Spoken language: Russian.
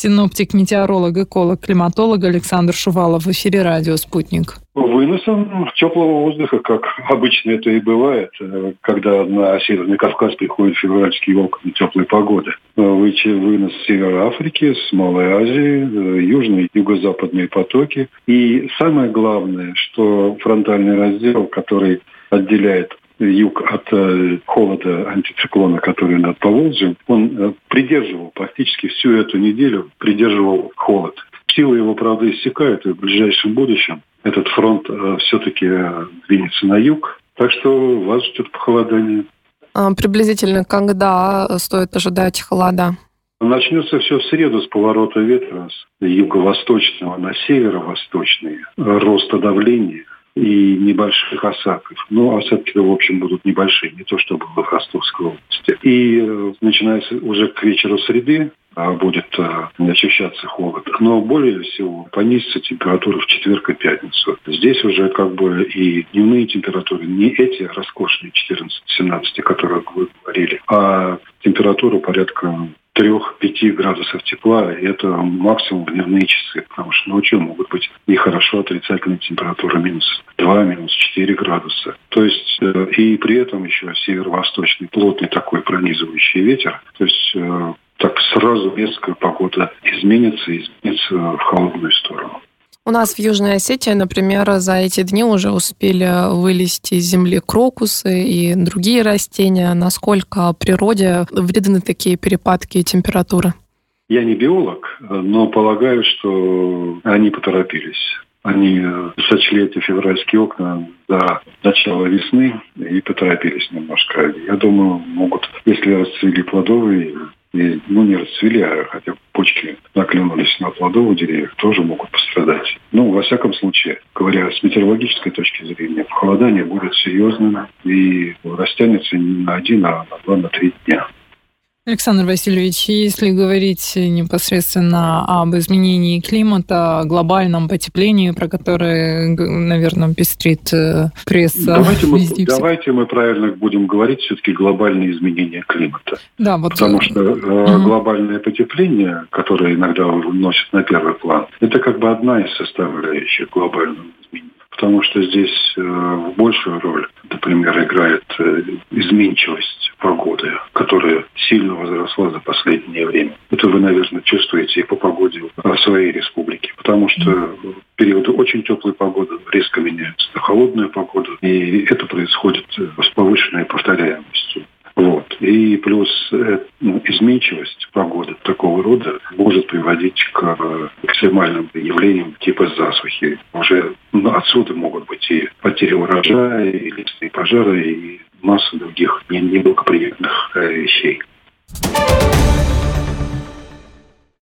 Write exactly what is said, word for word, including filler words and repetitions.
Синоптик, метеоролог, эколог, климатолог Александр Шувалов. В эфире радио «Спутник». Выносом теплого воздуха, как обычно это и бывает, когда на Северный Кавказ приходят февральские волны теплой погоды. Вынос с Севера Африки, с Малой Азии, южные и юго-западные потоки. И самое главное, что фронтальный раздел, который отделяет юг от э, холода антициклона, который над Поволжьем, он э, придерживал практически всю эту неделю, придерживал холод. Силы его, правда, иссякают, и в ближайшем будущем этот фронт э, все-таки э, двинется на юг. Так что вас ждет похолодание. А приблизительно когда стоит ожидать холода? Начнется все в среду с поворота ветра с юго-восточного на северо-восточный, роста давления и небольших осадков. Но осадки, в общем, будут небольшие, не то, что было в Ростовской области. И э, начинается уже к вечеру среды, а будет э, ощущаться холод. Но более всего понизится температура в четверг и пятницу. Здесь уже как бы и дневные температуры, не эти роскошные четырнадцать-семнадцать, о которых вы говорили, а температура порядка трех-пяти градусов тепла, и это максимум в дневные часы, потому что ночью могут быть и хорошо отрицательная температура минус два, минус четыре градуса. То есть э, и при этом еще северо-восточный плотный такой пронизывающий ветер. То есть э, так сразу резко погода изменится, изменится в холодную сторону. У нас в Южной Осетии, например, за эти дни уже успели вылезти из земли крокусы и другие растения. Насколько природе вредны такие перепадки температуры? Я не биолог, но полагаю, что они поторопились. Они сочли эти февральские окна до начала весны и поторопились немножко. Я думаю, могут, если расцвели плодовые, и, ну, не расцвели, а хотя почки наклюнулись на плодовые деревья, тоже могут пострадать. Ну, во всяком случае, говоря с метеорологической точки зрения, похолодание будет серьезным и растянется не на один, а на два, на три дня. Александр Васильевич, если говорить непосредственно об изменении климата, глобальном потеплении, про которое, наверное, пестрит пресса. Давайте мы, давайте мы правильно будем говорить все-таки глобальные изменения климата. Да, вот... Потому что э, угу. глобальное потепление, которое иногда выносит на первый план, это как бы одна из составляющих глобального изменения. Потому что здесь э, в большую роль, например, играет э, изменчивость погоды, которая сильно возросла за последнее время. Это вы, наверное, чувствуете и по погоде в своей республике. Потому что в периоды очень теплой погоды резко меняются на холодную погоду. И это происходит с повышенной повторяемостью. Вот. И плюс ну, изменчивость погоды такого рода может приводить к экстремальным явлениям типа засухи. Уже ну, отсюда могут быть и потери урожая, и лесные пожары, и масса других неблагоприятных вещей.